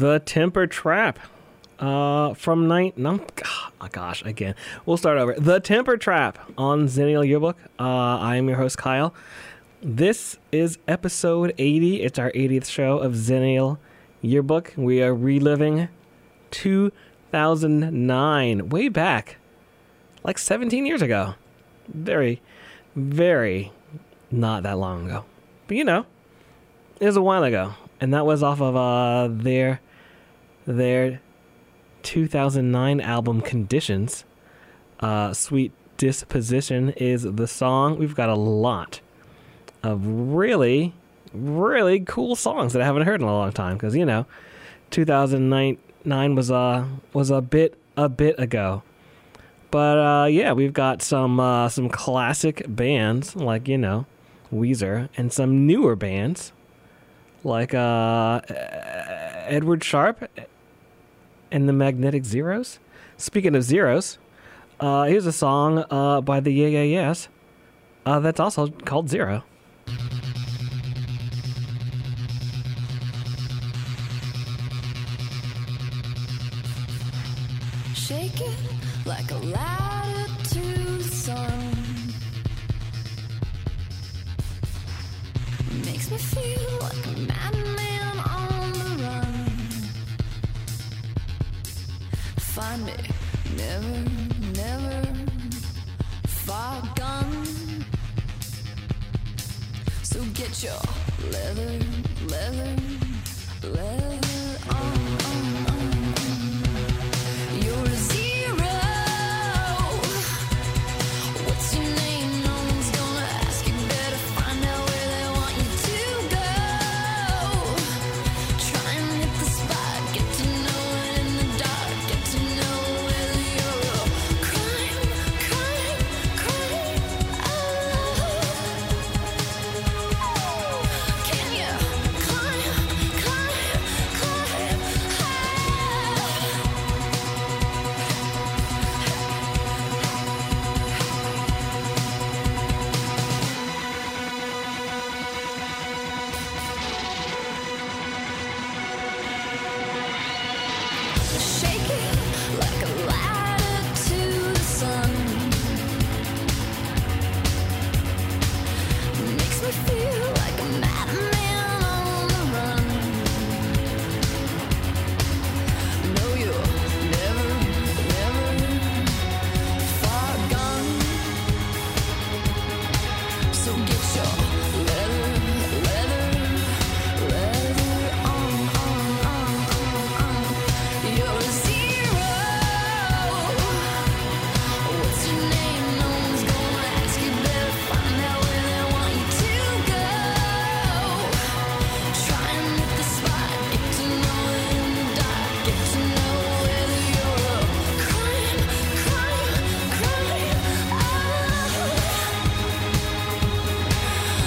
The Temper Trap from again. We'll start over. The Temper Trap on Zennial Yearbook. I am your host, Kyle. This is episode 80. It's our 80th show of Zennial Yearbook. We are reliving 2009, way back, like 17 years ago. Very, very not that long ago. But it was a while ago. And that was off of their 2009 album Conditions. Sweet Disposition is the song. We've got a lot of really, really cool songs that I haven't heard in a long time. Because, 2009 was a bit ago. But, we've got some classic bands like, Weezer, and some newer bands like Edward Sharpe and the Magnetic Zeros. Speaking of zeros, here's a song by the Yeah Yeah Yeahs that's also called Zero. Shake it like a ladder to the sun. Makes me feel like a madman on the run. Find me, never far gone. So get your leather on. You're a zero. What's your name? No one's gonna ask. You better find out where they want you to go. Try and hit the spot. Get to know it in the dark. Get to know whether you're a crime. Oh. Can you climb high? Shake it like a ladder to the sun. Makes me feel like a madman on the run. No, you're never far gone. So get your leather on. You're a zero. What's your name? No one's gonna ask. You better find out where they want you to go. Try and hit the spot. Get to know it in the dark. Get to know whether you're a crime. Oh.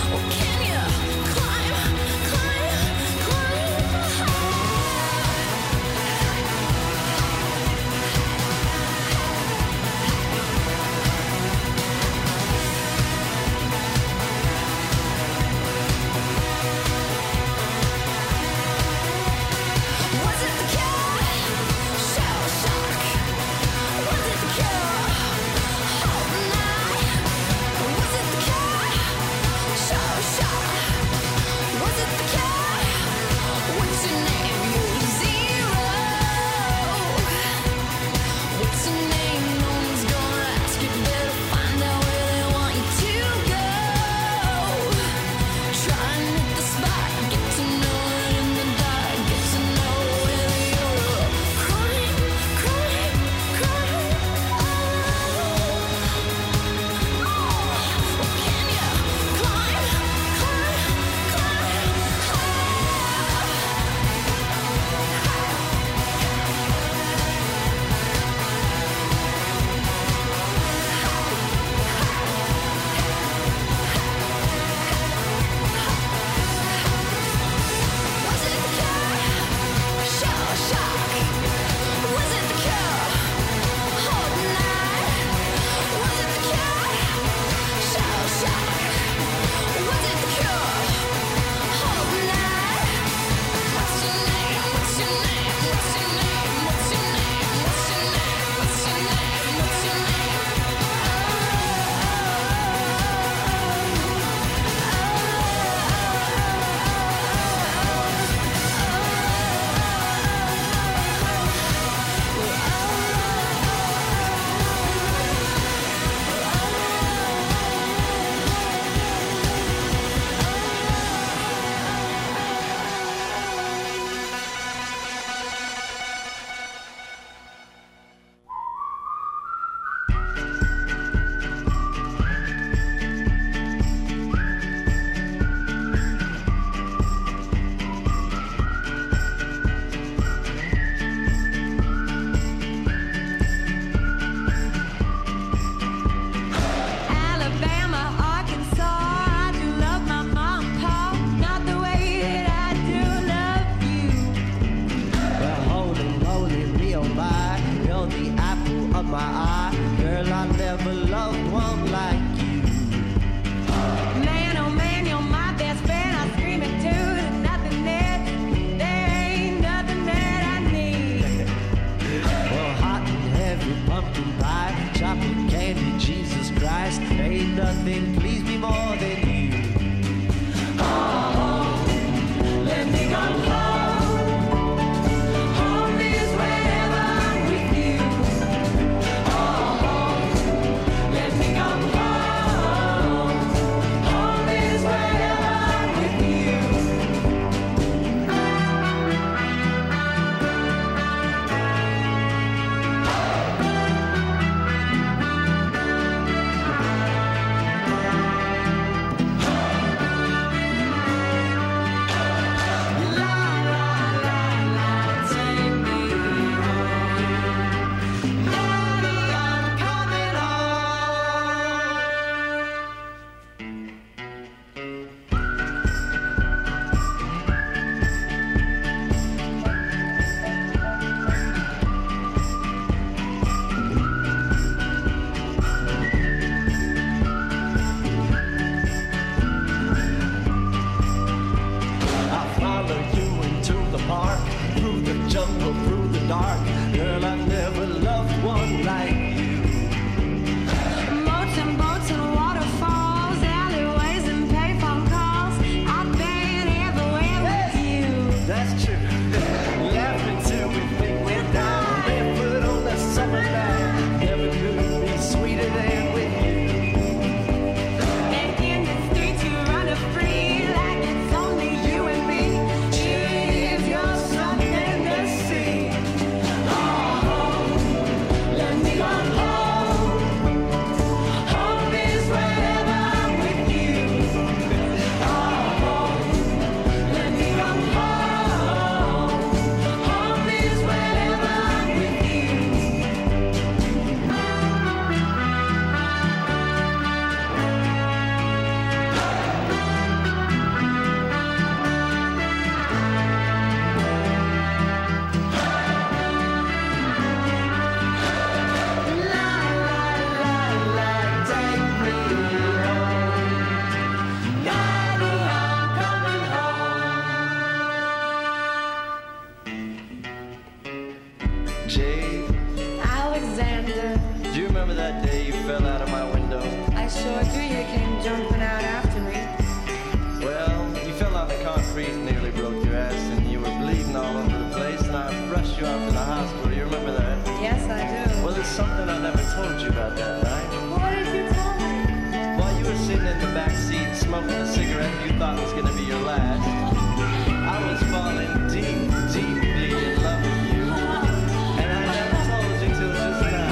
about that night. What did you tell me? While you were sitting in the back seat smoking a cigarette you thought was gonna be your last, I was falling deep, deeply in love with you. And I never told you till just now.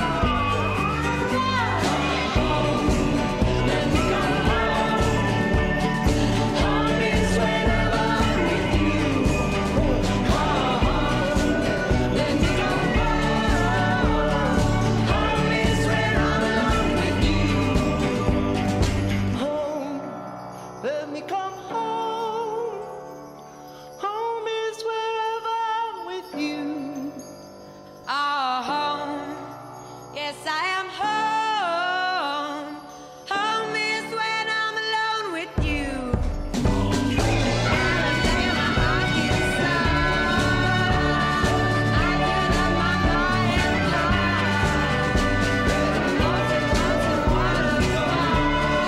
Home, let me come home. Home is wherever I'm with you. Oh, home. Yes, I am home. Home is when I'm alone with you. And I say my heart gets sore. I turn up my heart and fly. Mountain, mountain, waterfall.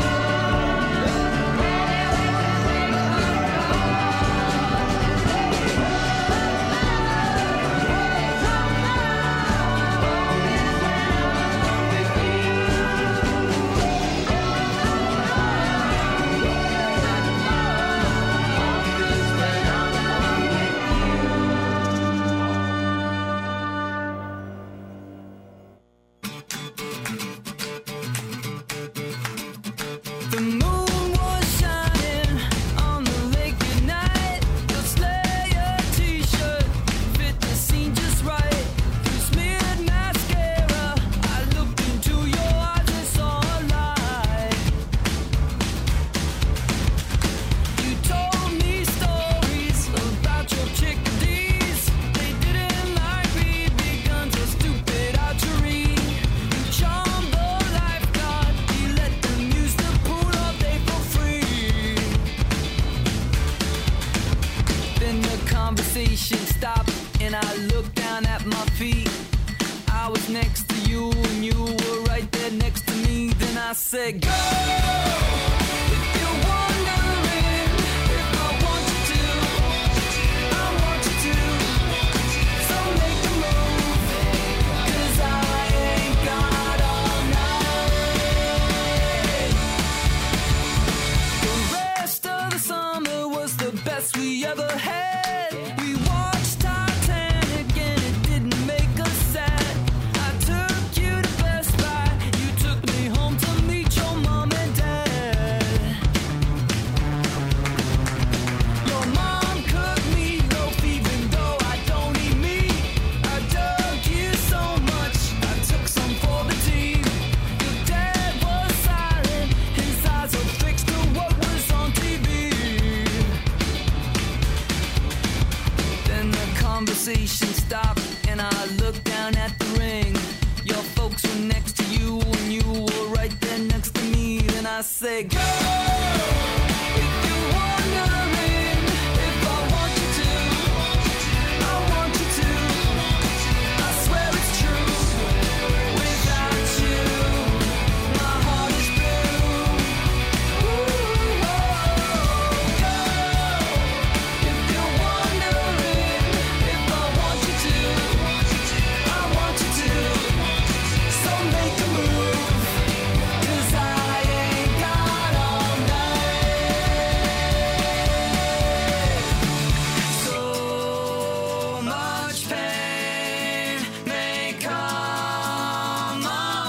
The moon was shining on the lake at night. Your Slayer t-shirt fit the scene just right. You smeared mascara. I looked into your eyes and saw a light. You told me stories about your chickadees. They didn't like BB guns or stupid archery. You charmed the lifeguard. You let them use the pool all day for free. Then the conversation stopped and I looked down at my feet. I was next to you and you were right there next to me. Then I said, go! If you're wondering if I want you to, I want you to. So make a move, 'cause I ain't got all night. The rest of the summer was the best we ever had. We watched Titanic and it didn't make us sad. I took you to Best Buy. You took me home to meet your mom and dad. Your mom cooked meatloaf even though I don't eat meat. I dug you so much, I took some for the team. Your dad was silent, his eyes were fixed to what was on TV. Then the conversation stopped and I looked down at the ring. Your folks were next to you and you were right there next to me. Then I said, go! If you're wondering if I want you to, I want you to. I swear it's true. Without you, my heart is blue. Ooh, oh, go! If you're wondering if I want you to, I want you to. So make a move, 'cause I ain't got all night. So much pain may come my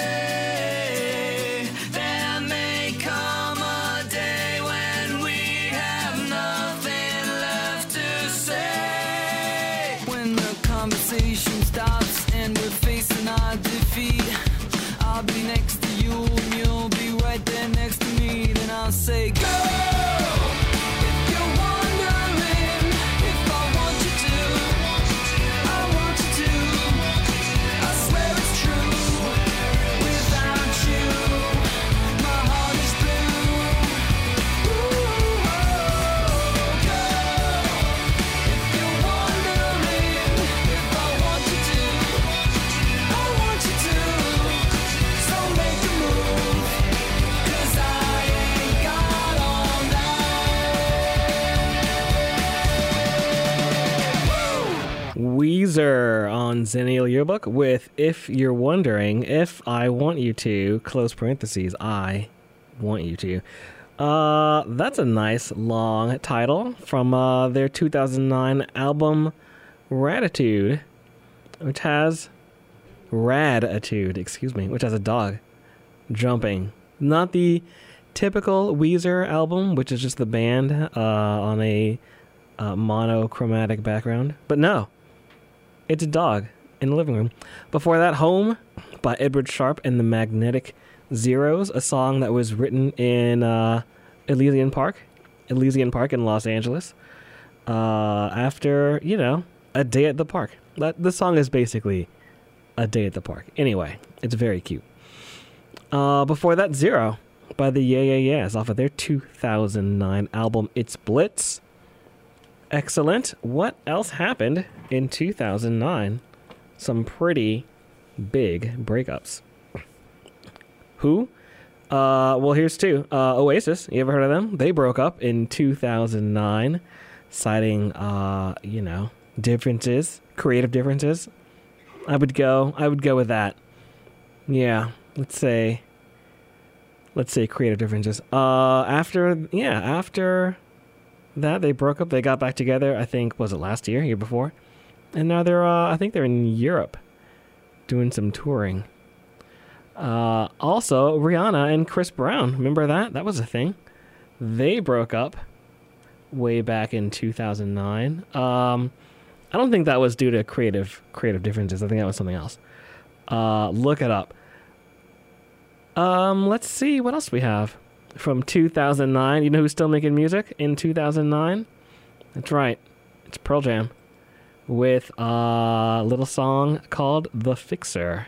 way. There may come a day when we have nothing left to say. When the conversation stops and we're facing our defeat, I'll be next to you and you'll be right there next to me. Then I'll say, go! If you're wondering if I want you to, I want you to. I swear it's true. Without you, my heart is blue. Ooh, oh, go! If you're wondering if I want you to, I want you to. So make a move, 'cause I ain't got all night. Woo! Weezer on on Zennial Yearbook with If You're Wondering, If I Want You To, close parentheses, I Want You To. That's a nice long title from their 2009 album Raditude, which has which has a dog jumping. Not the typical Weezer album, which is just the band on a monochromatic background. But no, it's a dog in the living room. Before that, Home by Edward Sharpe and the Magnetic Zeros, a song that was written in Elysian Park in Los Angeles, after, a day at the park. The song is basically a day at the park. Anyway, it's very cute. Before that, Zero by the Yeah Yeah Yeahs off of their 2009 album It's Blitz. Excellent. What else happened in 2009? Some pretty big breakups. Who? Well, here's two. Oasis. You ever heard of them? They broke up in 2009, citing, differences, creative differences. I would go with that. Yeah, let's say creative differences. After that, they broke up. They got back together. I think, was it last year before? And now I think they're in Europe, doing some touring. Also, Rihanna and Chris Brown. Remember that? That was a thing. They broke up way back in 2009. I don't think that was due to creative differences. I think that was something else. Look it up. Let's see what else we have from 2009. You know who's still making music in 2009? That's right. It's Pearl Jam with a little song called The Fixer.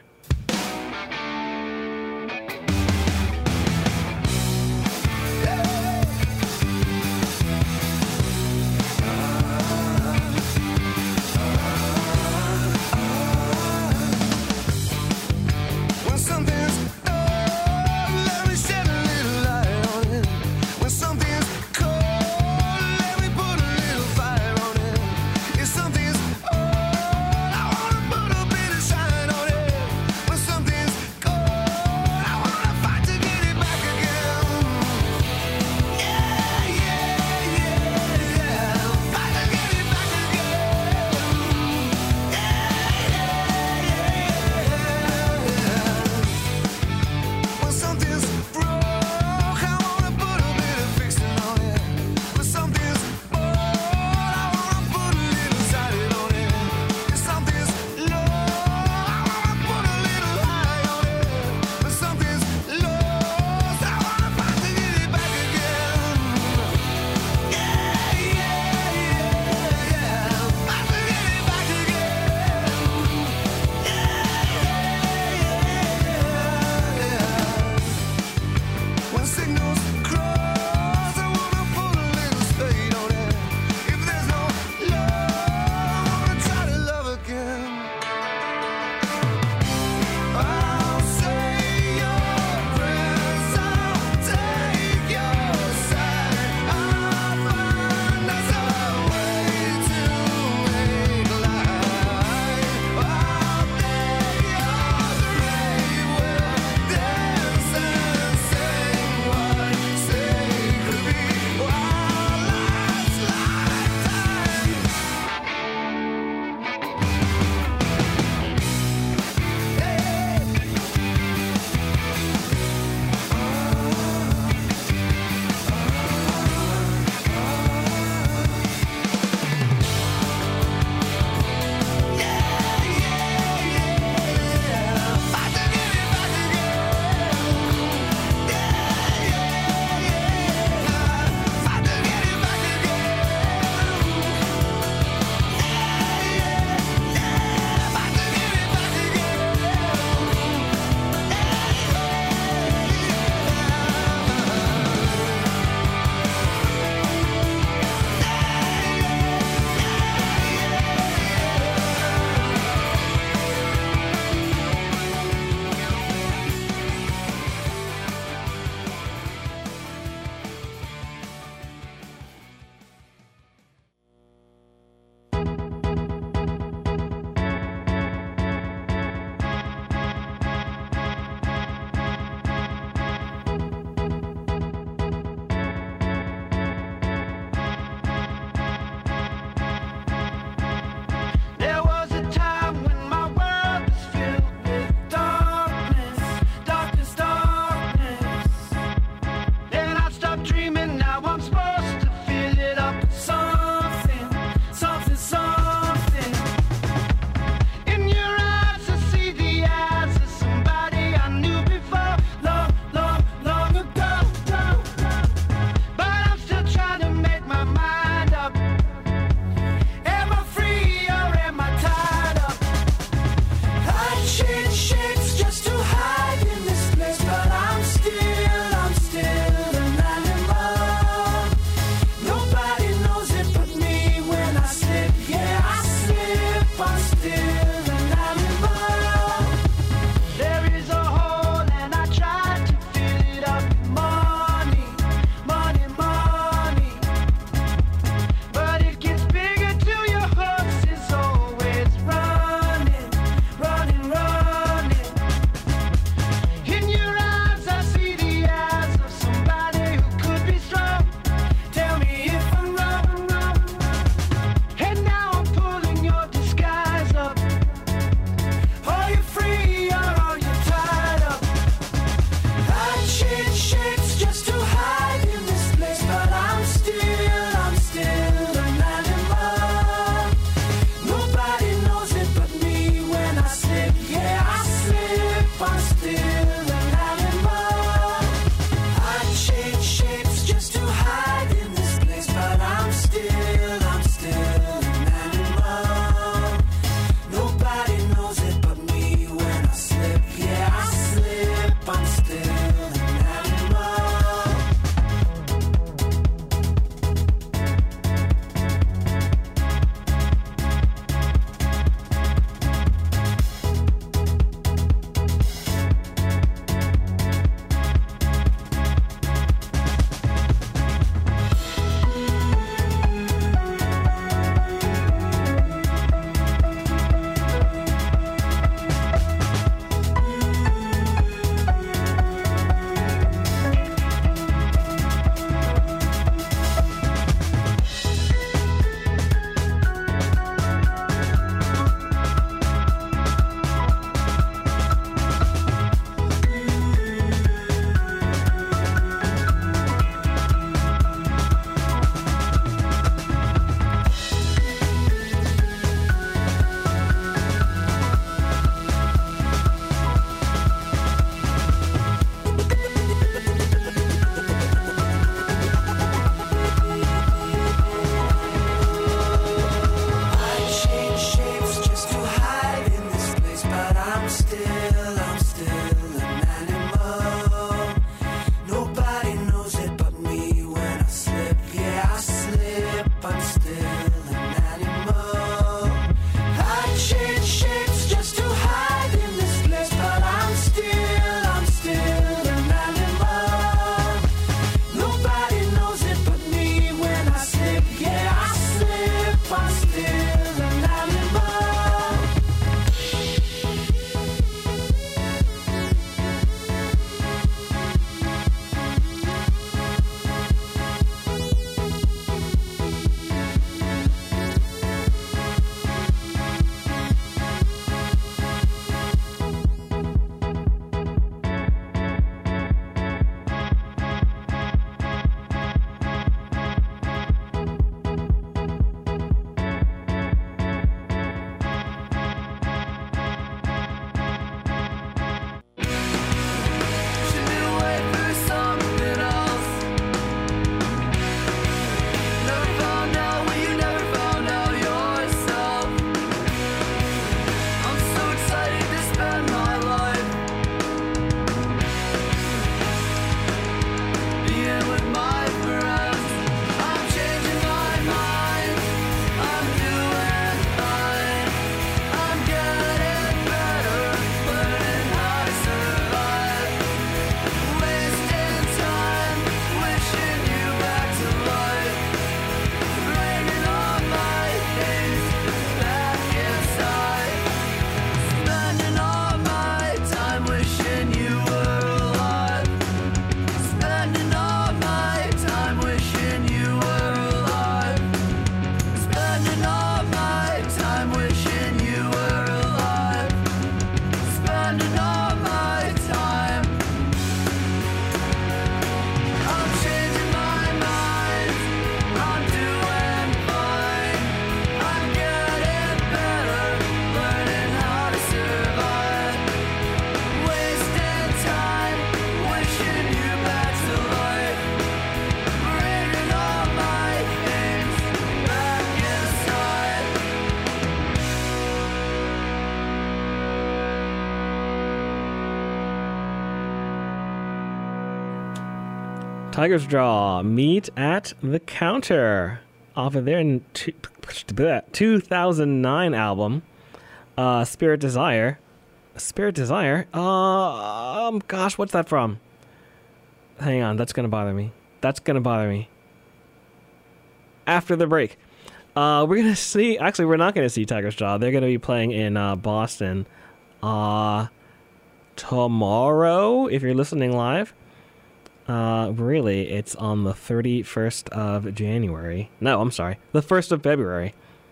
Tiger's Jaw, Meet at the Counter, off of their 2009 album, Spirit Desire. Spirit Desire? Gosh, what's that from? Hang on, that's gonna bother me. After the break. We're gonna see, actually we're not gonna see Tiger's Jaw. They're gonna be playing in Boston tomorrow, if you're listening live. Really, it's on the 31st of January. No, I'm sorry. The 1st of February,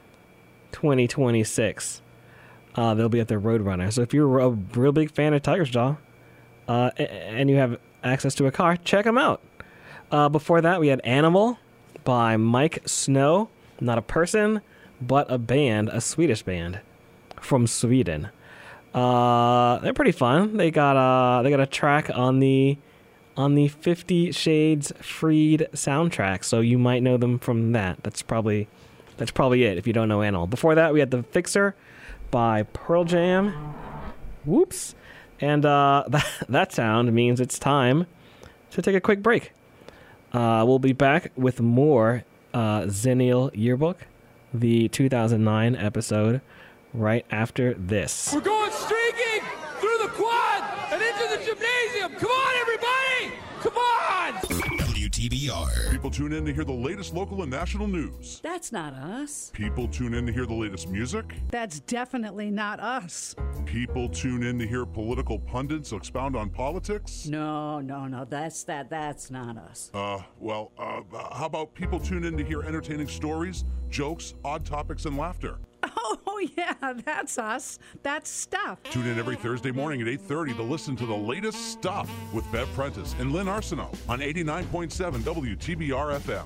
2026. They'll be at the Roadrunner. So if you're a real big fan of Tiger's Jaw, and you have access to a car, check them out. Before that, we had Animal by Mike Snow. Not a person, but a band, a Swedish band from Sweden. They're pretty fun. They got a track on the 50 Shades Freed soundtrack, so you might know them from that. That's probably it if you don't know Animal. Before that, we had The Fixer by Pearl Jam. Whoops. And that sound means it's time to take a quick break. We'll be back with more Zennial Yearbook, the 2009 episode, right after this. We're going streaking through the quad and into the gymnasium. Come on, everybody! Come on! WTBR. People tune in to hear the latest local and national news. That's not us. People tune in to hear the latest music. That's definitely not us. People tune in to hear political pundits expound on politics. No, that's not us. How about people tune in to hear entertaining stories, jokes, odd topics, and laughter? Oh, yeah, that's us. That's stuff. Tune in every Thursday morning at 8:30 to listen to the latest stuff with Bev Prentice and Lynn Arsenault on 89.7 WTBR FM.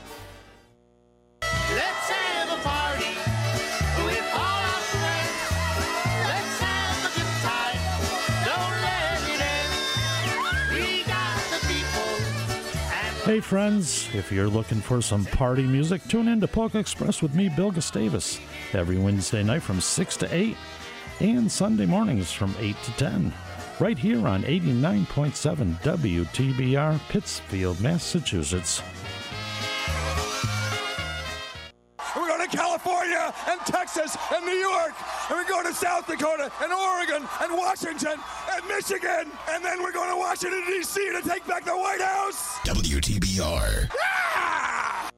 Let's have a party with all our friends. Let's have a good time. Don't let it end. We got the people. Hey friends, if you're looking for some party music, tune in to Polka Express with me, Bill Gustavus, every Wednesday night from 6 to 8 and Sunday mornings from 8 to 10, right here on 89.7 WTBR, Pittsfield, Massachusetts. We're going to California and Texas and New York, and we're going to South Dakota and Oregon and Washington and Michigan, and then we're going to Washington, D.C. to take back the White House. WTBR. Ah!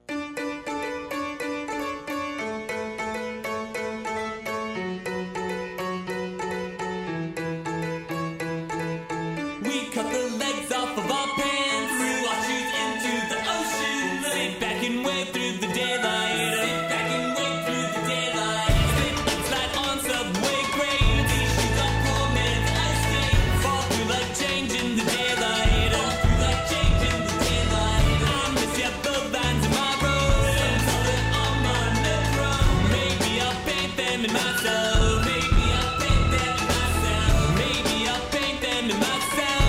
We cut the legs off of our pants, threw our shoes into the ocean, sit back and wait through the daylight, sit back and wait through the daylight, slip and slide on subway grades, these shoes are poor man's ice skates, fall through like change in the daylight, fall through like change in the daylight. I miss ya, the lines in my road, some color on my metro, maybe I'll paint them in myself, maybe I'll paint them in myself, maybe I'll paint them in myself.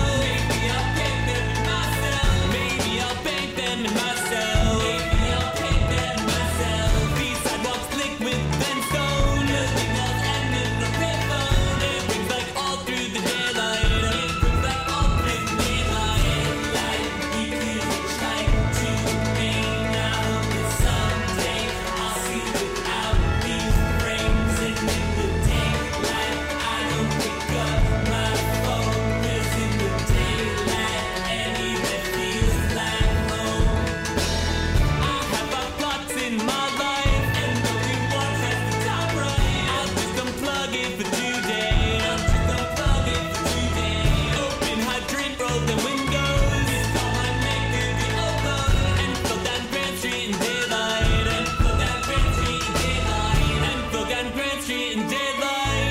Maybe I'll paint them in myself. Maybe I'll paint them in myself. These sidewalks slick with sandstone, signals and in the payphone. It rings like all through the daylight. It rings like all through the daylight. Like we could try to hang out, but someday I'll see without these frames. And in the daylight, I don't pick up my phone. 'Cause in the daylight, anywhere feels like home. I have our plots in my life, and the rewards at the top right. I'll just unplug it for today. I'll just unplug it for today. Open hydrant, roll the windows. It's all I make to the open. And flow down Grand Street in daylight. And flow down Grand Street in daylight. And flow down Grand Street in daylight.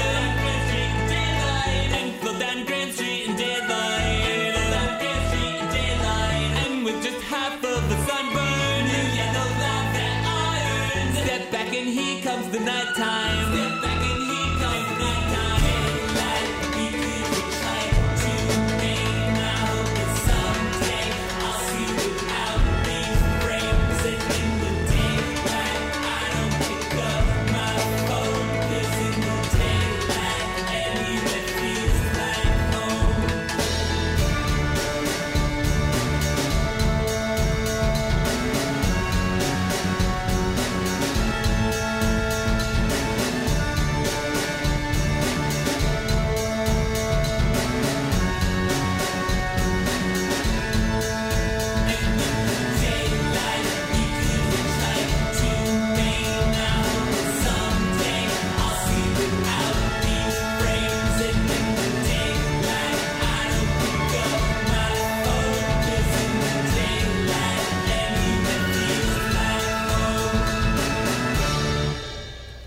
And flow down Grand Street in daylight. And flow down Grand Street in daylight. And with just half of the sunburn, new yellow light that iron. Step back and here comes the nighttime. Step back and here comes the nighttime. Daylight, we could try to hang out, but someday I'll see without these frames. And in the daylight, I don't pick up my phone. 'Cause in the daylight, anywhere feels like home.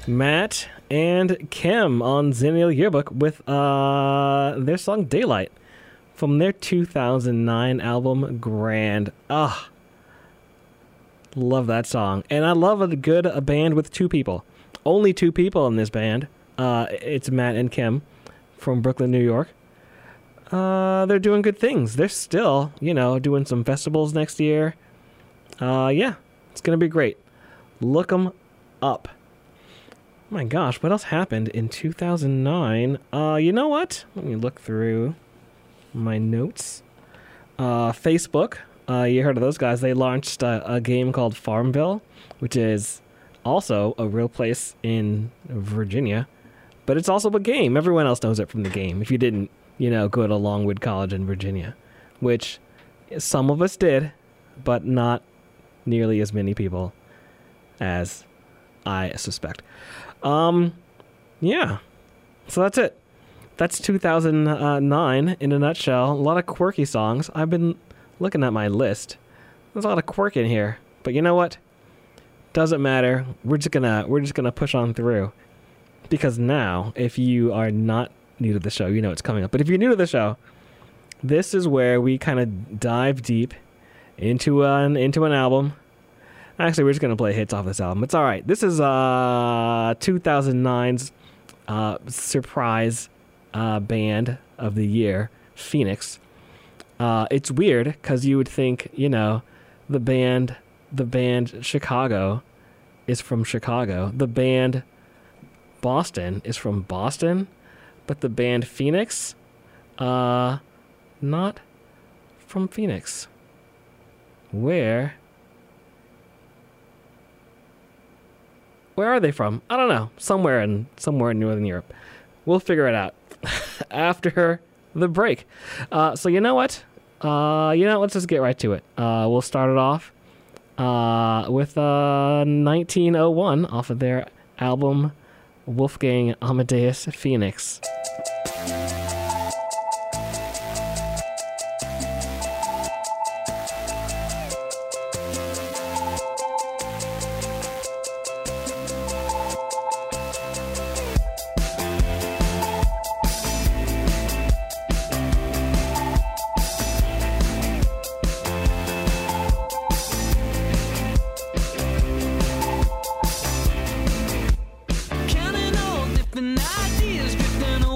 Matt and Kim on Zennial Yearbook with their song Daylight from their 2009 album Grand. Ah, love that song. And I love a band with two people. Only two people in this band. It's Matt and Kim from Brooklyn, New York. They're doing good things. They're still, doing some festivals next year. Yeah, it's going to be great. Look them up. Oh my gosh, what else happened in 2009? You know what? Let me look through my notes. Facebook, you heard of those guys. They launched a game called Farmville, which is also a real place in Virginia. But it's also a game. Everyone else knows it from the game. If you didn't, go to Longwood College in Virginia, which some of us did, but not nearly as many people as I suspect. Yeah. So that's it. That's 2009 in a nutshell. A lot of quirky songs. I've been looking at my list. There's a lot of quirk in here. But you know what? Doesn't matter. We're just gonna push on through. Because now, if you are not new to the show, you know it's coming up. But if you're new to the show, this is where we kind of dive deep into an album. Actually, we're just going to play hits off this album. It's all right. This is 2009's surprise band of the year, Phoenix. It's weird because you would think, the band Chicago is from Chicago. The band Boston is from Boston. But the band Phoenix, not from Phoenix. Where are they from? I don't know. Somewhere in Northern Europe. We'll figure it out after the break. So you know what? Let's just get right to it. We'll start it off with 1901 off of their album Wolfgang Amadeus Phoenix. Counting all different ideas drifting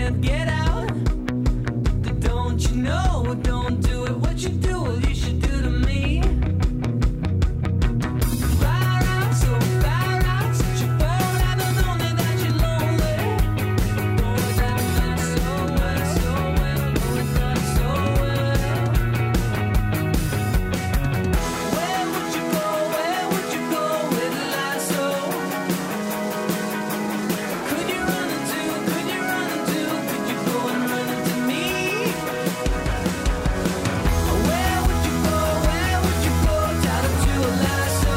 can't get out. Don't you know? Don't do it. What you do, well, you should do to me. Far out, so far out, such a far out, not only that you're lonely. Know that not so well, so well, know it not so well. Where would you go? Where would you go with a lasso? Could you run into? Could you run into? Could you go and run into me? Where would you go? Where would you go? Tied up to a lasso.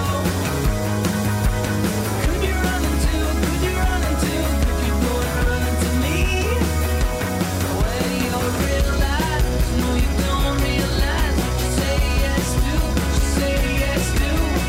Could you run into? Could you run into? Could you go and run into me? Where do you realize? No, you don't realize what you say yes to. What you say yes to.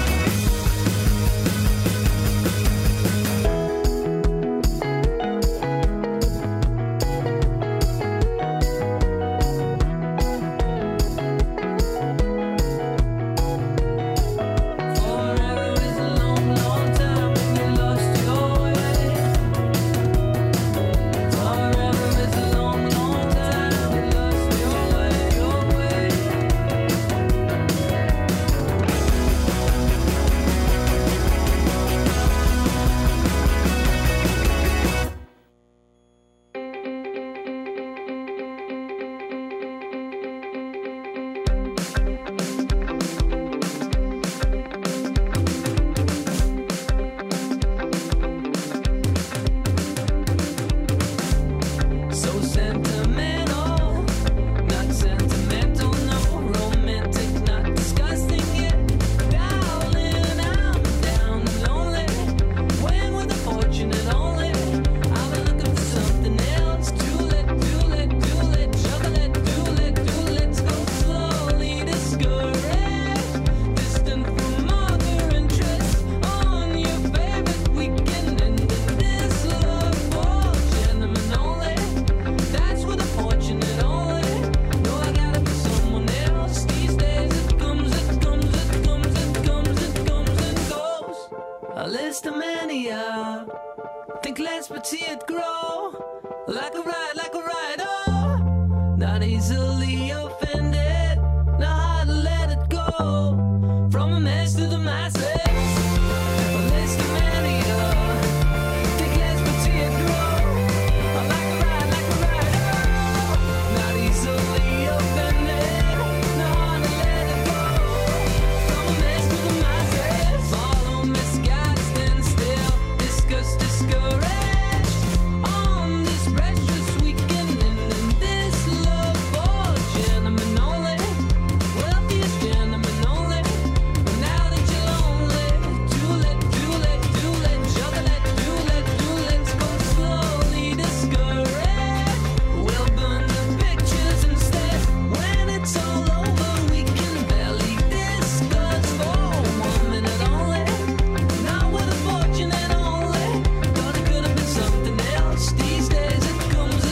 Forever is a long, long time when you lost your way. Forever is a long, long time when you lost your way, your way. So sentimental, not sentimental, no romantic, not disgusting yet. Darling, I'm down and lonely. When with a fortunate only, I've been looking for something else. Chocolate, let's go slowly, discouraged, distant from other interests. On your favorite weekend, and in this love for gentlemen only. That's with a fortunate only. No, I gotta be someone else. These days it comes and goes. A list of mania. Think less but see it grow. Like a ride, oh. Not easily offended. Know how to let it go. From a mess to the masses. A list of mania. Think less but see it grow. Like a ride, oh. Not easily offended. Know how to let it go. From a mess to the masses. Follow misguided, stand still. Discuss, discouraged. On this precious weekend, and in this love for gentlemen only. Wealthiest gentlemen only. But now that you're lonely, chocolate, let's go slowly, discouraged. We'll burn the pictures instead. When it's all over, we can barely discuss for 1 minute only. Not with a fortunate only. Thought it could have been something else. These days it comes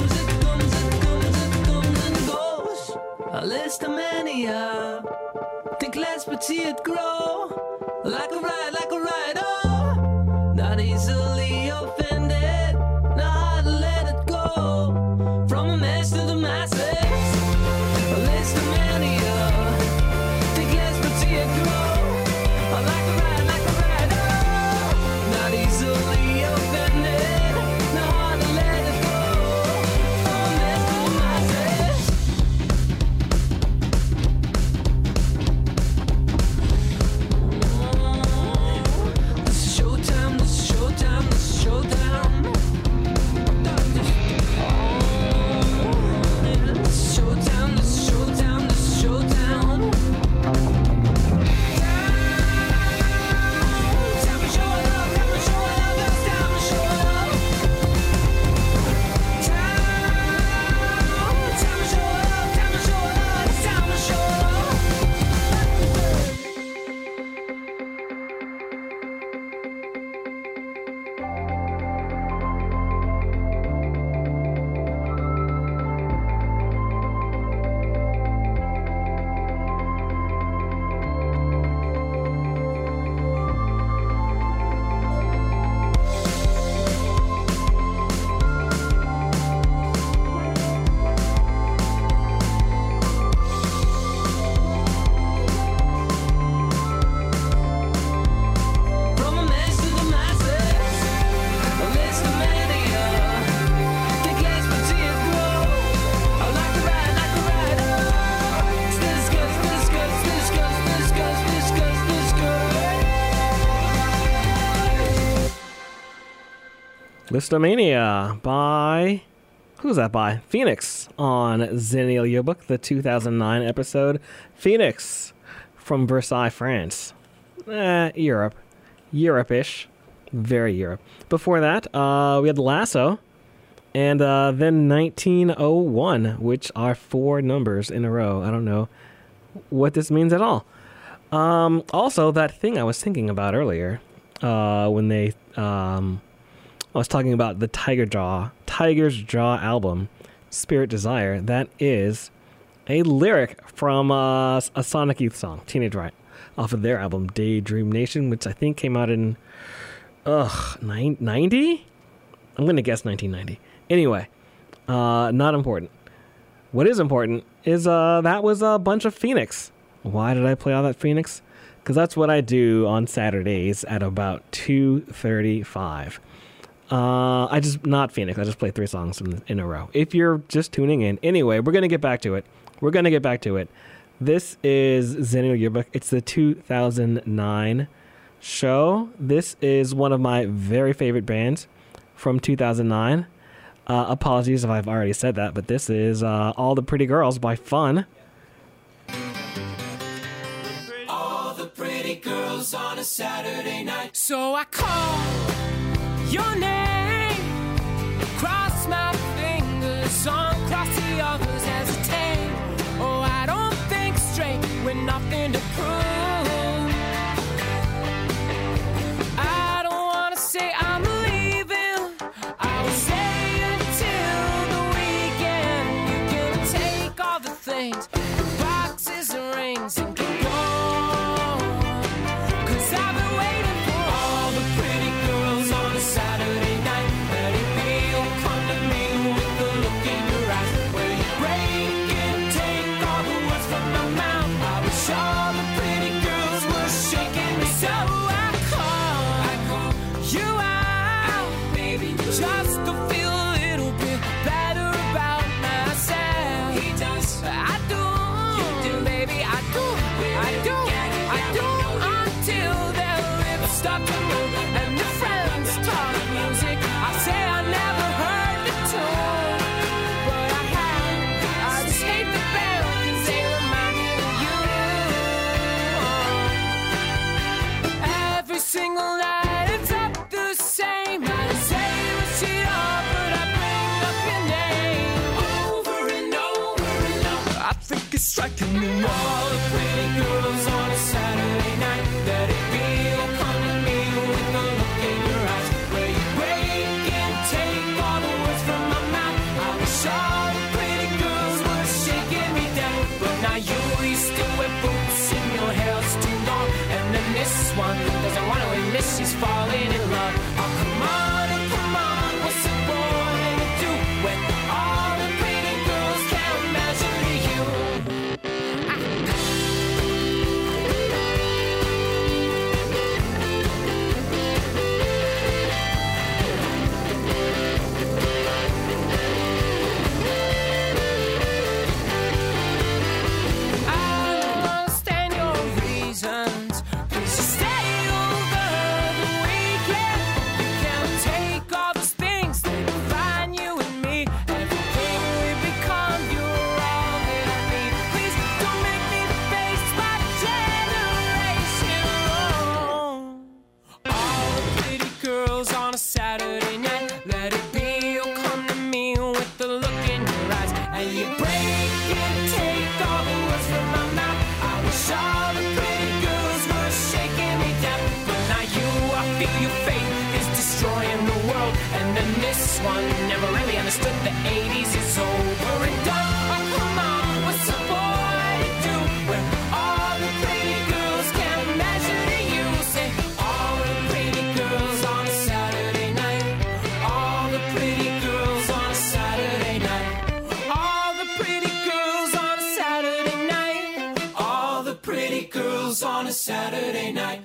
and goes. A list of mania. Think less but see it grow. Like a ride, oh. Not easily offended. Know how to let it go. From a mess to the masses. A list of mania. Think less but see it grow. Like a ride, oh. Not easily offended. Know how to let it go. From a mess to the masses. This is showtime, this is showtime, this is showtime. Listomania by... Who's that by? Phoenix on Zennial Yearbook, the 2009 episode. Phoenix from Versailles, France. Europe. Europe-ish. Very Europe. Before that, we had Lasso. And then 1901, which are 4 numbers in a row. I don't know what this means at all. Also, that thing I was thinking about earlier, when they... I was talking about the Tiger's Jaw album, Spirit Desire. That is a lyric from a Sonic Youth song, Teenage Riot, off of their album, Daydream Nation, which I think came out in, 90? I'm going to guess 1990. Anyway, not important. What is important is that was a bunch of Phoenix. Why did I play all that Phoenix? Because that's what I do on Saturdays at about 2:35. Not Phoenix. I just play 3 songs in a row. If you're just tuning in. Anyway, we're going to get back to it. This is Zennial Yearbook. It's the 2009 show. This is one of my very favorite bands from 2009. Apologies if I've already said that, but this is All the Pretty Girls by Fun. All the pretty girls on a Saturday night. So I call your name, cross my fingers, uncross the others, hesitate. Oh, I don't think straight with nothing to prove. I don't want to say I'm leaving. I will stay until the weekend. You can take all the things, the boxes and rings, and keep going. 'Cause I've been waiting for all the pretty girls on a Saturday night. Let it be, oh, come to me with the look in your eyes, where you break and take all the words from my mouth. I wish all the pretty girls were shaking me, so I call you out, baby, just to feel a little bit better about myself. He does, I do, you do, baby, I do, until their lips start to move and the friends talk music. I say I never heard the tune, but I have. I just hate the band 'cause they remind me of you. Every single night it's up the same. I say what she up, but I bring up your name over and over and over. I think it's striking me. All the pretty girls on a Saturday night. Let it be, oh, come to me with the look in your eyes, where you break and take all the words from my mouth. I wish all the pretty girls were shaking me down, but now you still wear boots and your hair's too long. And then this one doesn't want to admit she's falling in love. Oh, come on, what's a boy to do when all the pretty girls can't measure to you? I don't understand your reasons. Please just stay over the weekend. You can't take all those things that define you and me. Everything we become, you're all that I need. Please don't make me face my generation. All the pretty girls on a Saturday night. Let it be, oh, come to me with the look in your eyes, and you break and take all the words from my mouth. I wish all the pretty girls were shaking me down, but now you, I feel your fate is destroying the world. And then this one never really understood the 80s is over and done. Oh, come on, what's a boy to do when all the pretty girls can't measure to you? Say, all the pretty girls on a Saturday night. All the pretty girls on a Saturday night. All the pretty girls on a Saturday night. All the pretty girls on a Saturday night.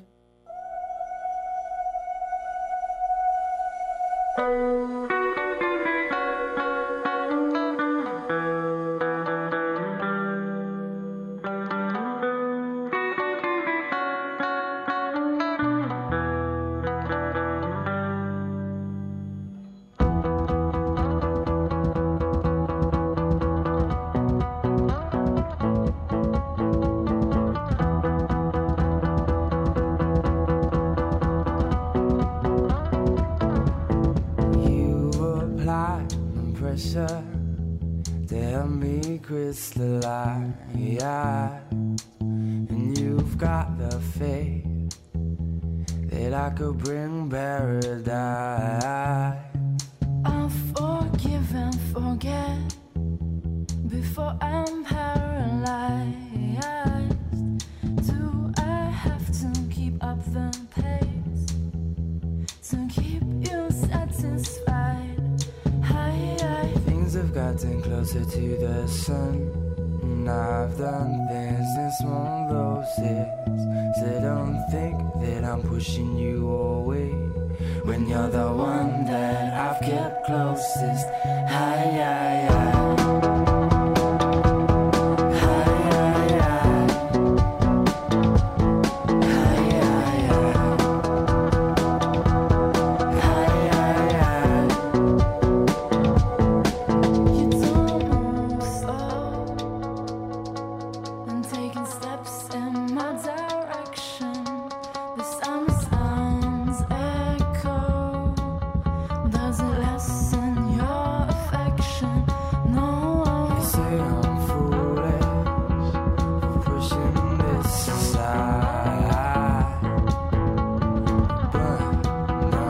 pressure to help me crystallize. And you've got the faith that I could bring paradise. I'll forgive and forget before I'm paralyzed. Do I have to keep up the pace to keep you satisfied? Things have gotten closer to the sun, and I've done things in small doses. So don't think that I'm pushing you away when you're the one that I've kept closest. I'm taking steps in my direction. The summer sounds echo. Does it lessen your affection? No. You say I'm foolish for pushing this aside, but no,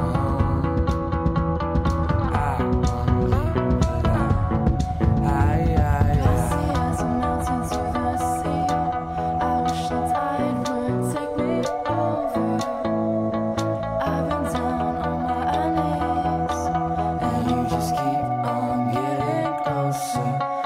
I won't leave it out. Glassy as a mountain to the sea. I wish the tide would take me over. I've been down on my knees, And you just keep on getting closer.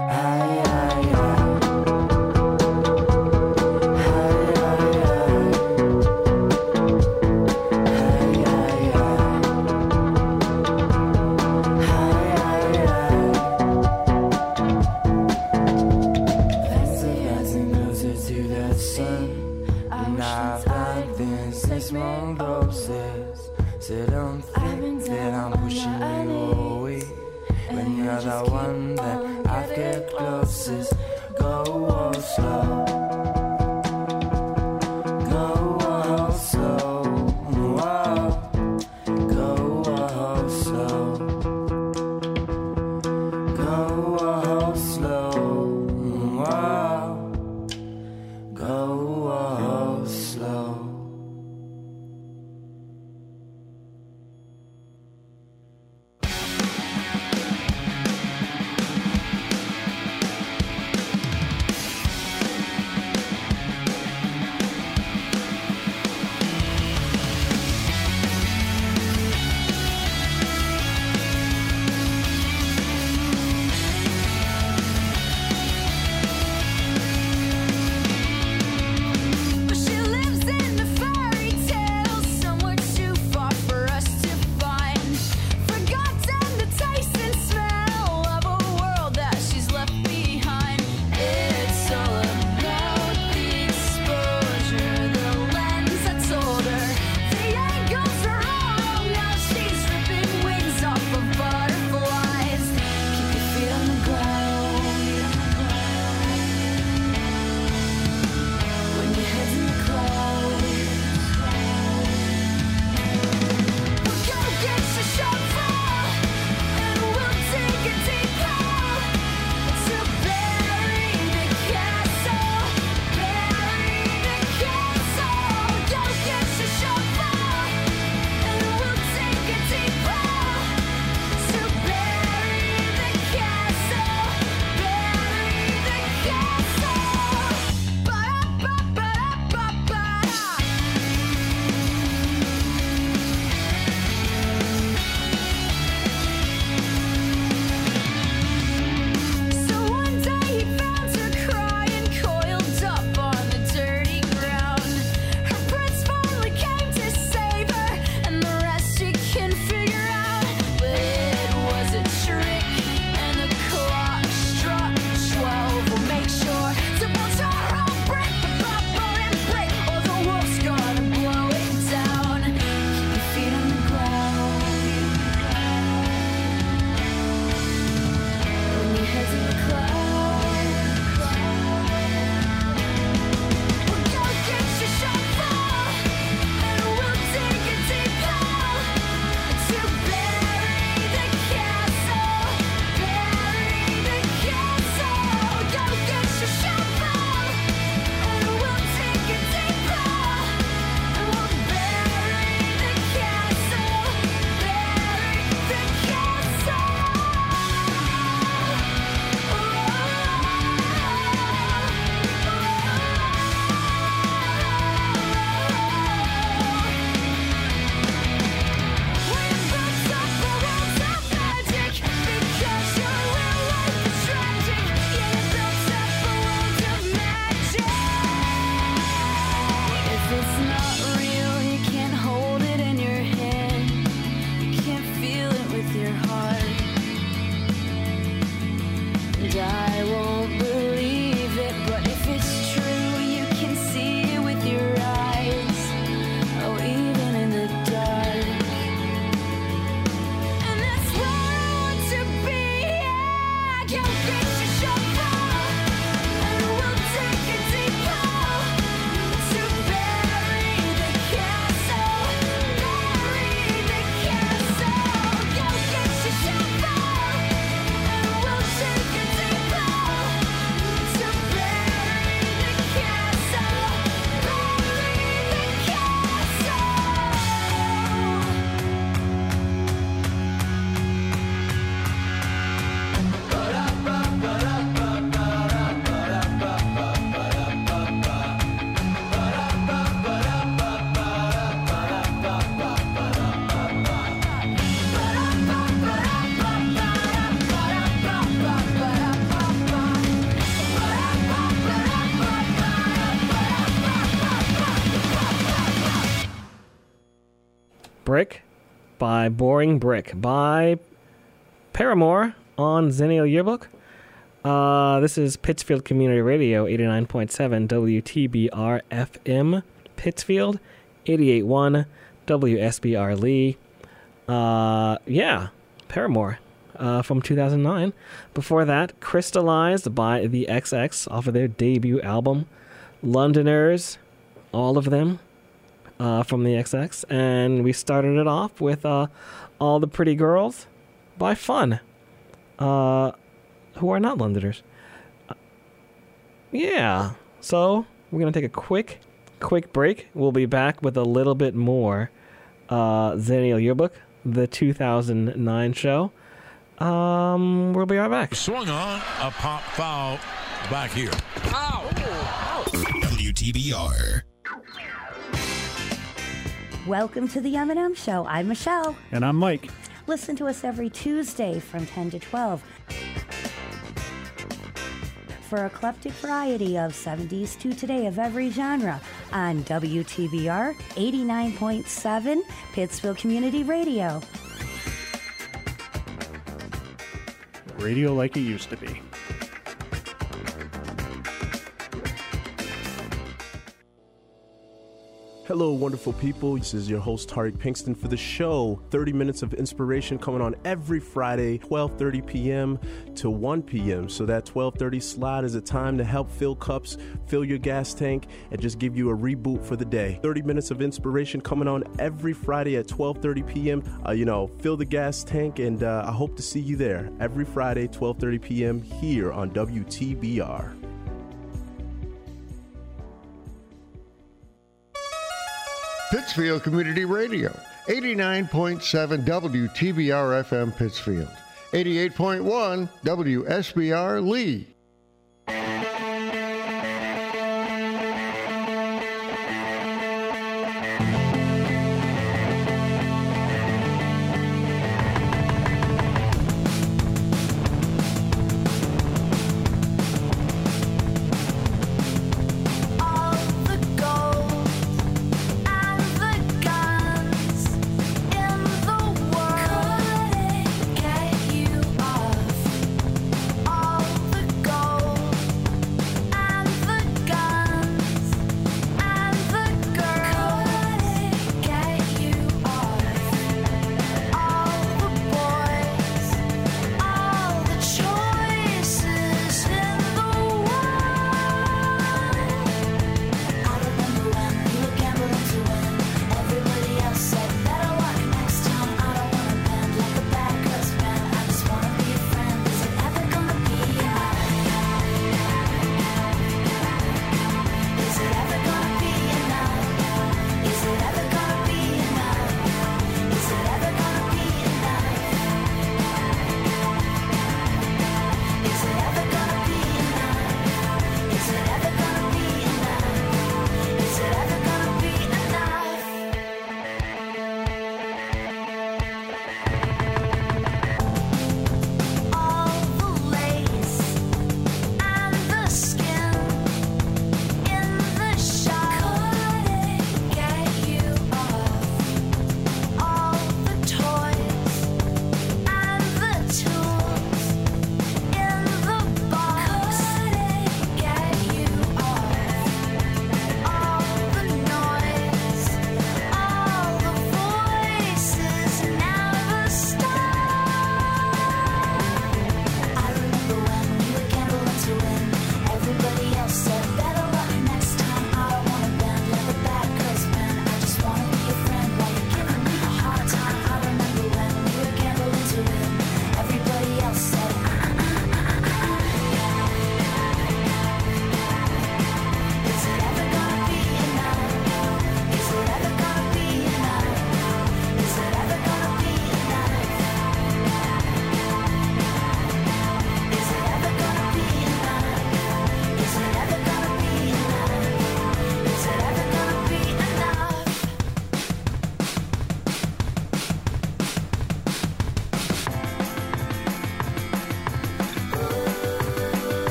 Dancing closer to the sun, and I've done things in small doses. So don't think that I'm pushing you away when you're the one that I've kept closest. Go slow, go slow, go slow, go slow, go slow. Brick by Boring Brick by Paramore on Zennial Yearbook. This is Pittsfield Community Radio, 89.7 WTBR FM Pittsfield, 88.1 WSBR Lee. Yeah, Paramore from 2009. Before that, Crystallized by the XX off of their debut album, Londoners, all of them from the XX. And we started it off with All the Pretty Girls by Fun, who are not Londoners. Yeah, so we're going to take a quick break. We'll be back with a little bit more Zennial Yearbook, the 2009 show. We'll be right back. Swung on, a pop foul back here. WTBR. Welcome to the M&M Show. I'm Michelle. And I'm Mike. Listen to us every Tuesday from 10 to 12 for a eclectic variety of 70s to today of every genre on WTBR 89.7 Pittsfield Community Radio. Radio like it used to be. Hello, wonderful people. This is your host, Tariq Pinkston, for the show 30 Minutes of Inspiration, coming on every Friday, 12:30 p.m. to 1 p.m. So that 12:30 slot is a time to help fill cups, fill your gas tank, and just give you a reboot for the day. 30 Minutes of Inspiration coming on every Friday at 12:30 p.m. Fill the gas tank, and I hope to see you there every Friday, 12:30 p.m. here on WTBR. Pittsfield Community Radio, 89.7 WTBR FM Pittsfield, 88.1 WSBR Lee. Get you off all the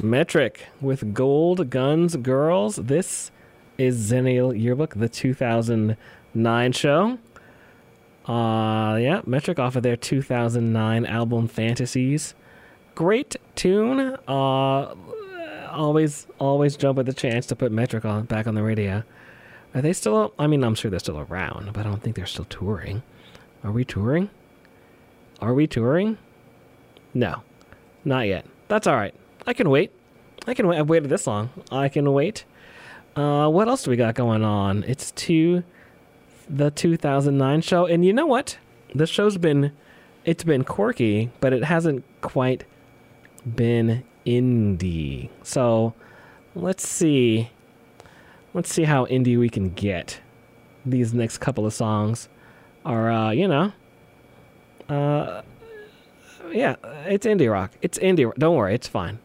Metric with Gold Guns Girls. This is Zennial Yearbook, the 2009 show. Yeah, Metric off of their 2009 album Fantasies. Great tune. Always jump at the chance to put Metric back on the radio. Are they still? I mean, I'm sure they're still around, but I don't think they're still touring. Are we touring? No, not yet. That's all right. I can wait. I've waited this long. I can wait. What else do we got going on? It's the 2009 show, and you know what? The show's been quirky, but it hasn't quite been indie. So let's see how indie we can get. These next couple of songs are, yeah, it's indie rock. It's indie. Don't worry, it's fine.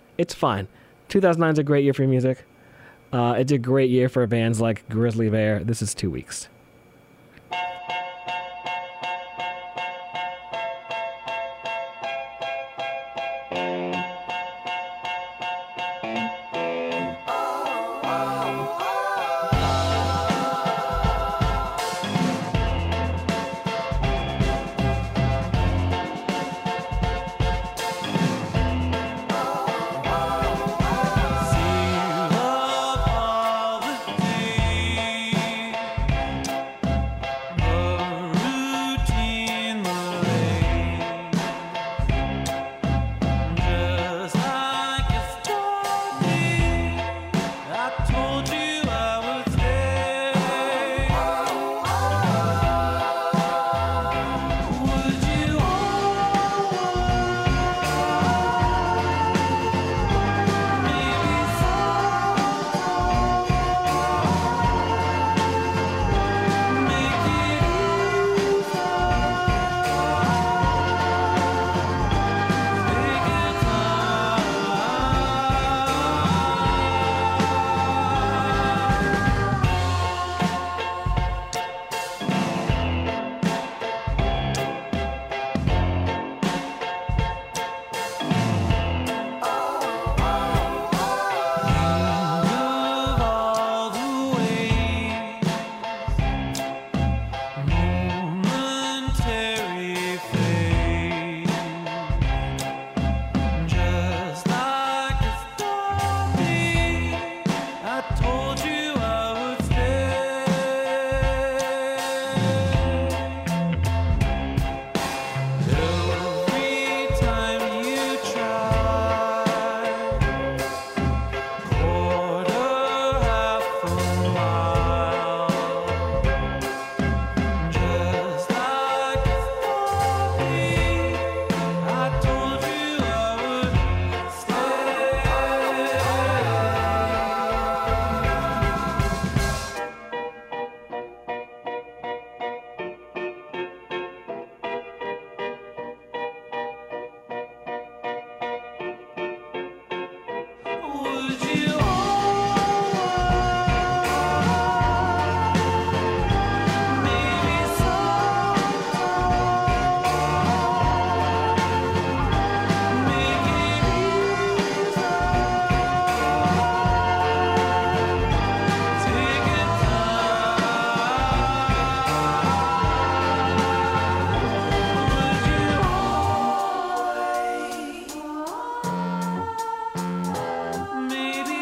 2009's a great year for music. It's a great year for bands like Grizzly Bear. This is 2 Weeks. Maybe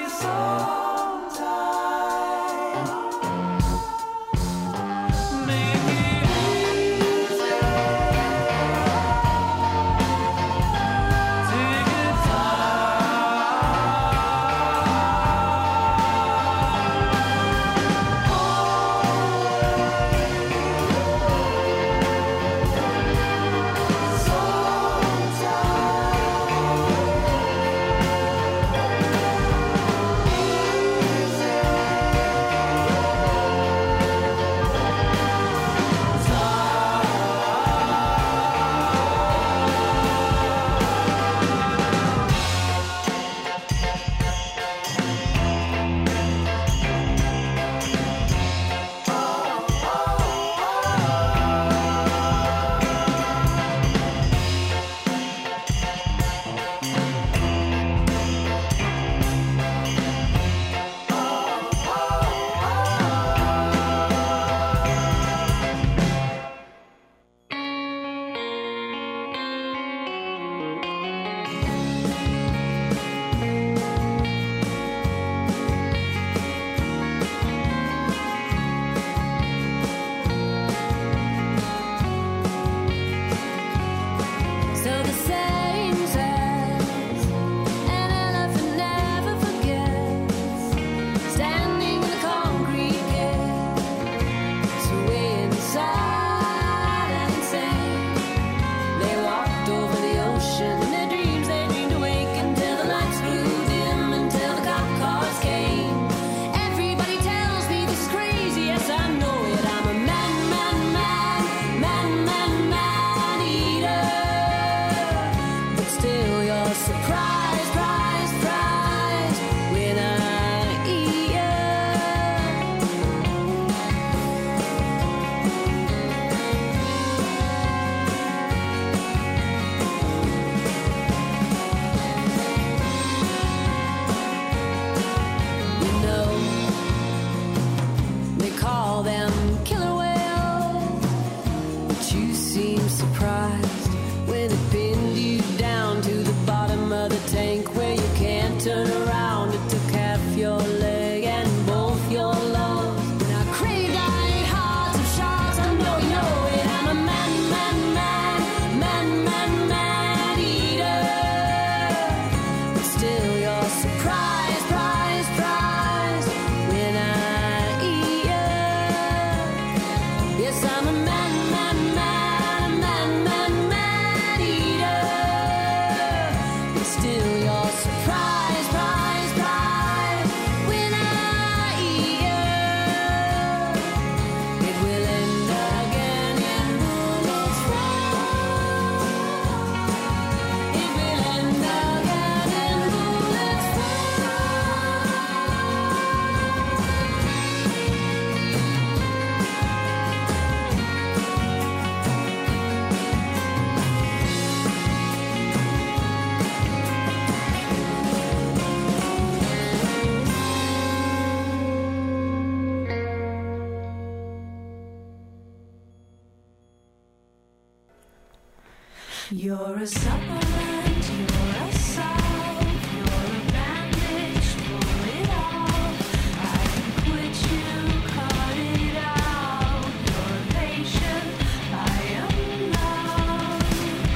You're a supplement, you're a salve, you're a bandage for it all. I can quit you, cut it out. You're a patient, I am love.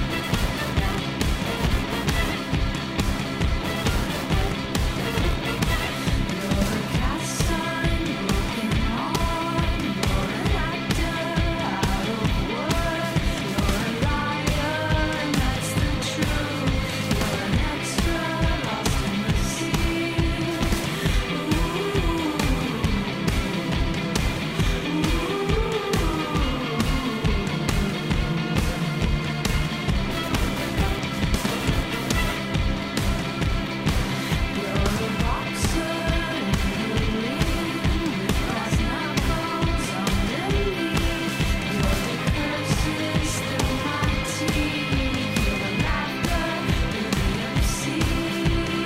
You're a cast iron, broken arm. You're an actor out of work. You're a liar, and that's the truth. You're an extra lost in the sea. You're a boxer in the ring with brass knuckles underneath. You're the curses through my teeth. You're the laughter through the obscene.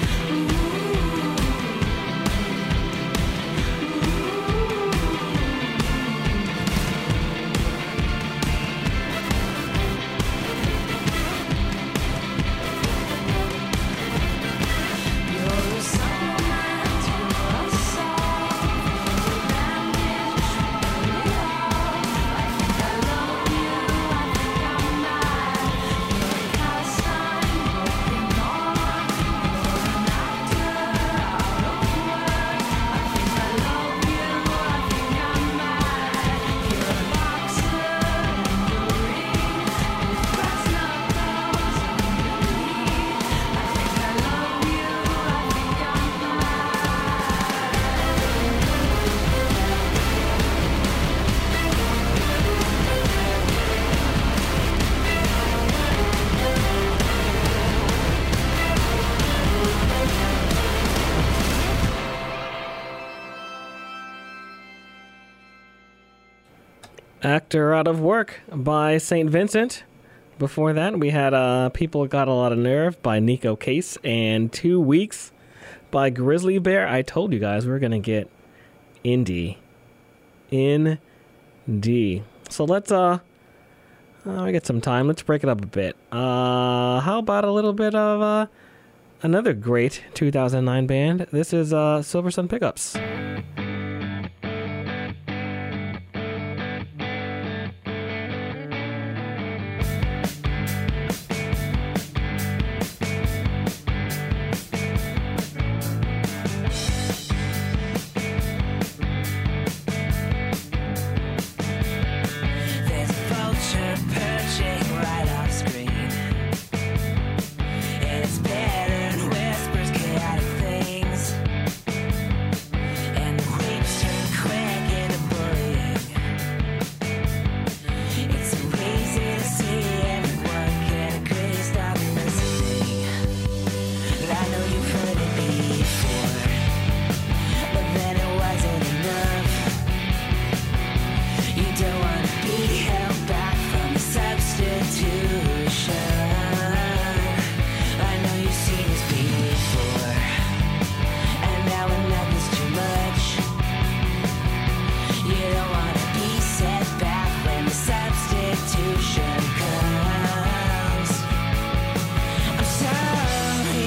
You're a supplement, you're a salve, you're a bandage for it all. I think I love you, I think I'm mad. You're a cast iron, broken arm. You're an actor out of work. I think I love you, I think I'm mad. You're a boxer in the ring with brass knuckles underneath. I think I love you, I think I'm Actor Out of Work by St. Vincent. Before that, we had People Got a Lot of Nerve by Nico Case and 2 Weeks by Grizzly Bear. I told you guys we were going to get indie. So let's, we get some time. Let's break it up a bit. How about a little bit of another great 2009 band? This is Silver Sun Pickups. There's a vulture perching right off screen. And its pattern whispers chaotic things. And the queens turn quick into bullying. It's so easy to see everyone can agree. Stop listening. But I know you've heard it before. But then it wasn't enough. You don't want to be held back from the substitution. I know you've seen this before, and now enough is too much. You don't want to be set back when the substitution comes. I'm sorry.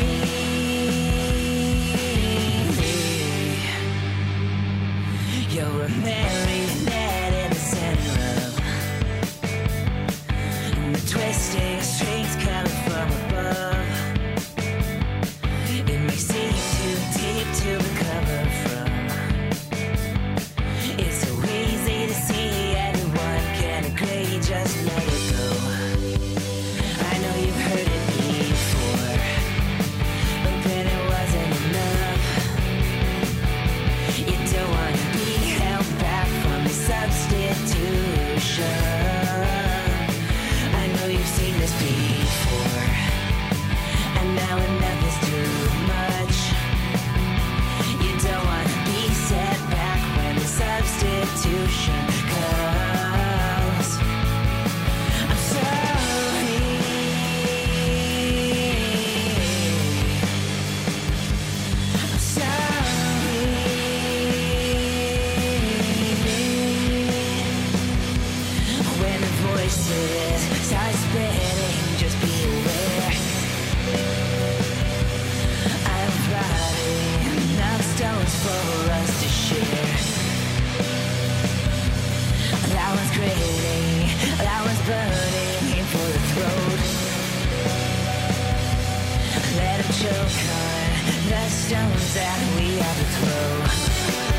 You're a marionette in the center of the twisting strings coming from above. It may seem too deep to recover from. It's so easy to see everyone can agree, just let it go. I know you've heard it before, but then it wasn't enough. You don't want to be held back from the substitution. I know you've seen this before, and now enough is too much. You don't want to be set back when the substitution comes. I'm sorry. I'm sorry. When the voices start spreading is burning for the throat. Let him choke on the stones that we have to throw.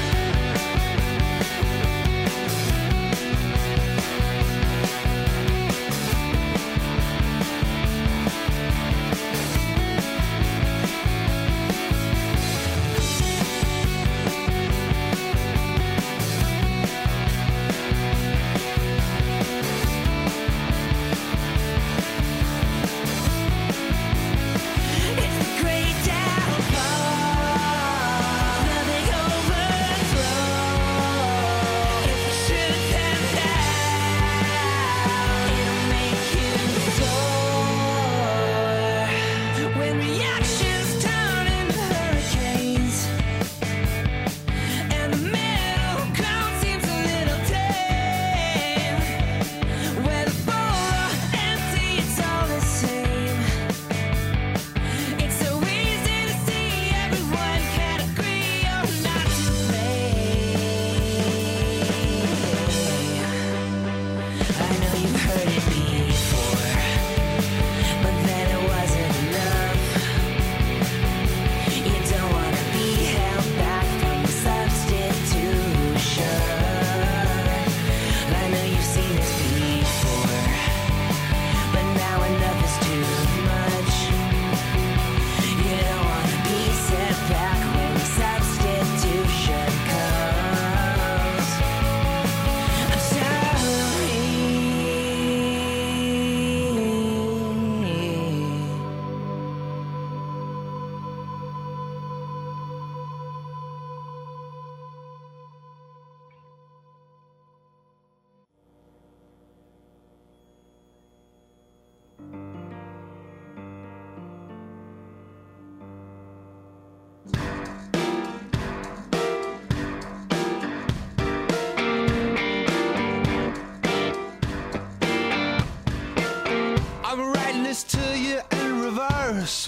I'm writing this to you in reverse.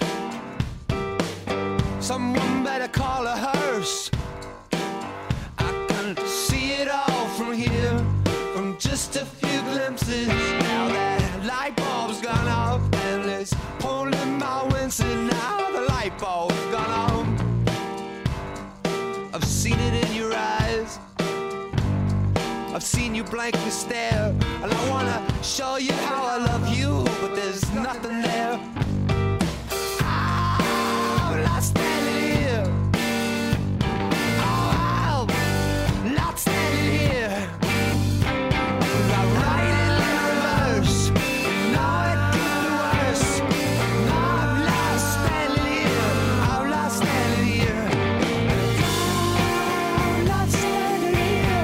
Someone better call a hearse. I can see it all from here, from just a few glimpses. Now that light bulb's gone off and it's pulling my winds, and now the light bulb's gone off. I've seen it in your eyes, I've seen you blankly stare, and I wanna show you how I love you, but there's nothing there. I'm not standing here. Oh, I'm not standing here. I write it in reverse. No, it could be worse. No, I'm not standing here. I'm not standing here. I'm not standing here.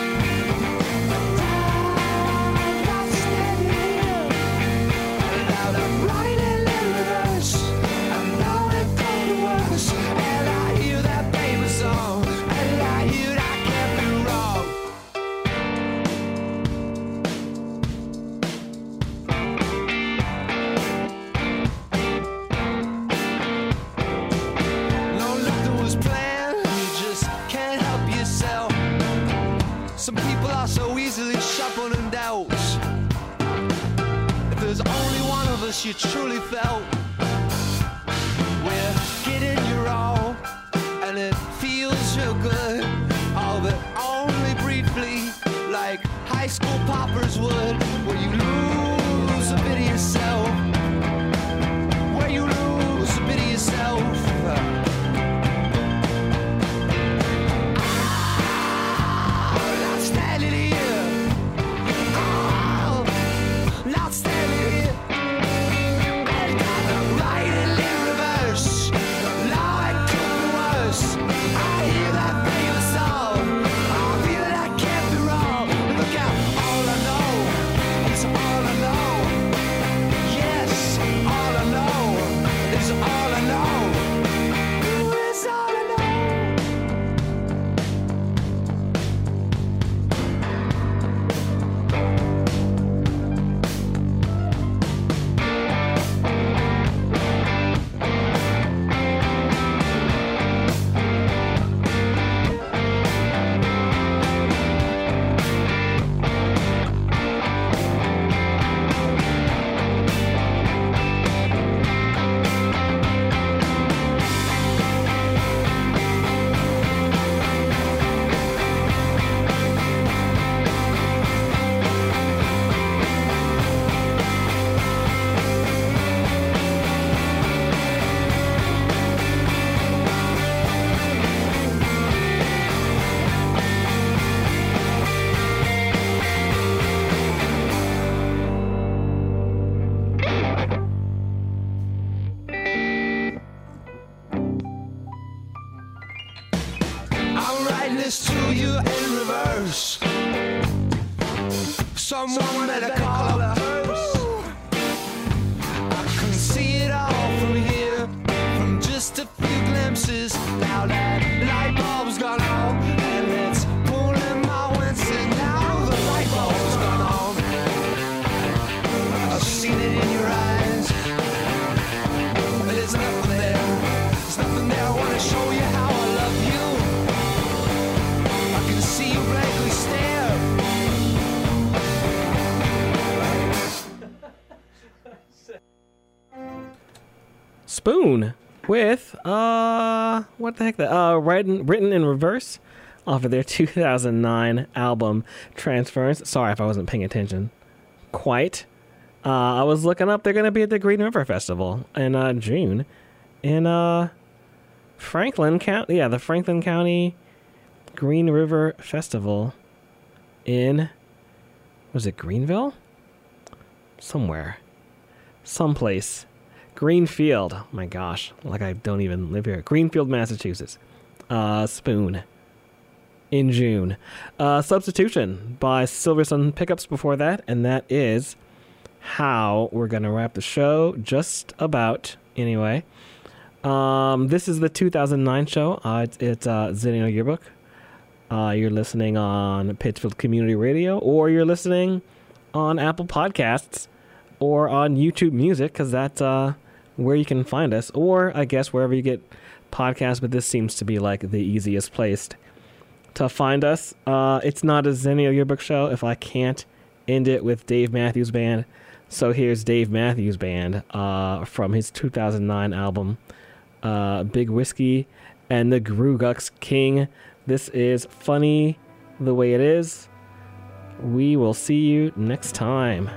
Some people are so easily shuffled in doubts. If there's only one of us you truly felt, we're getting you all, and it feels real good. All but only briefly, like high school poppers would, where you lose a bit of yourself. Where you lose a bit of yourself. Standing here, oh, not standing here. And I'm writing in reverse. Now it could be worse. I hear that famous song. I feel that I can't be wrong. Look out, all I know, it's all I know. Yes, all I know is all I know. It's all I know. someone better call her first. I can see it all from here, from just a few glimpses. Now that light bulb's gone on, and it's pulling my winces. Now the light bulb's gone on. I've seen it in your eyes. There's nothing there. There's nothing there. I want to show you how I love you. I can see you blankly stare. Spoon with what the heck? Written in Reverse off of their 2009 album Transference. Sorry if I wasn't paying attention. Quite. I was looking up. They're going to be at the Green River Festival in June in Franklin County. Yeah, the Franklin County Green River Festival in, was it Greenville? Someplace. Greenfield. My gosh, like I don't even live here. Greenfield, Massachusetts. Spoon. In June. Substitution by Silversun Pickups before that, and that is how we're going to wrap the show, just about, anyway. This is the 2009 show. It's Zennial Yearbook. You're listening on Pittsfield Community Radio, or you're listening on Apple Podcasts, or on YouTube Music, because that's where you can find us, or I guess wherever you get podcasts, but this seems to be like the easiest place to find us. It's not a Zennial Yearbook show if I can't end it with Dave Matthews Band. So here's Dave Matthews Band from his 2009 album, Big Whiskey and the Grugux King. This is Funny the Way It Is. We will see you next time.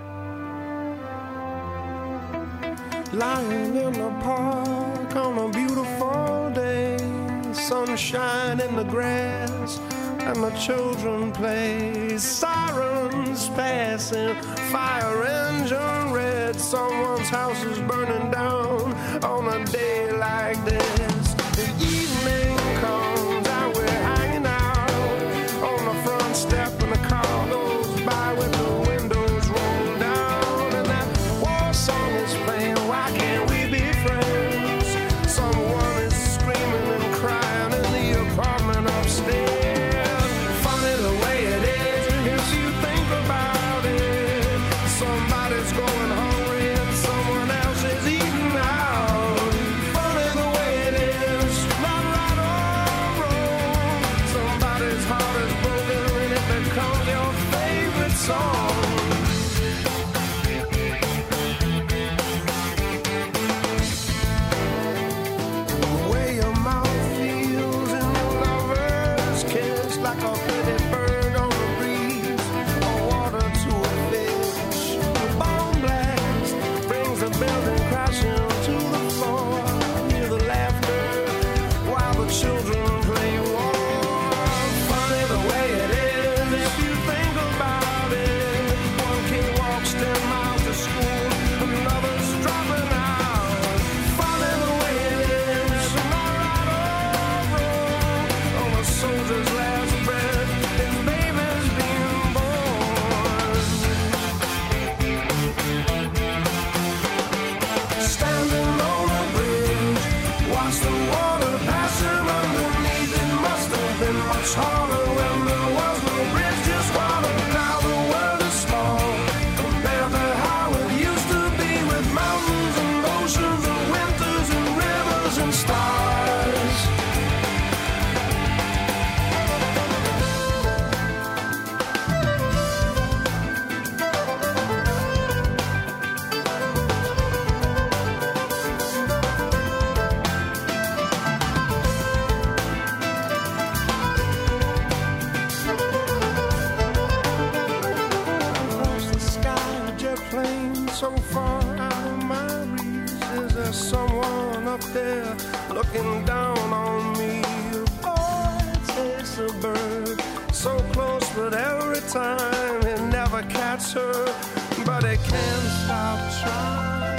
Lying in the park on a beautiful day, sunshine in the grass, and the children play. Sirens passing, fire engine red. Someone's house is burning down on a day like this. The evening comes and we're hanging out on the front step, and the car goes by with the windows rolled down, and that war song is playing. Why can't we be friends? Someone is screaming and crying in the apartment upstairs. Funny the way it is, if you think about it. Somebody's going hungry and someone else is eating out. Funny the way it is, not right or wrong. Somebody's heart is broken and it becomes your favorite song. The way your mouth feels in your lover's kiss, like a pretty bird on the breeze, or water to a fish. The bomb blast brings the building crashing to the floor. Hear the laughter while the children play war. Funny the way it is, if you think about it. One kid walks 10 miles to school, another's dropping out. Funny the way it is, not right or wrong. On a soldier's last breath, his baby's being born. Standing on a bridge, watch the water passing underneath. It must have been much harder when there was no bridge, just water. Now the world is small compared to how it used to be, with mountains and oceans and winters and rivers and stars. Across the sky, a jet plane so far out of my reach. Is there someone up there looking down on me? Oh, it's a bird so close, but every time it never catches her. But it can't stop trying.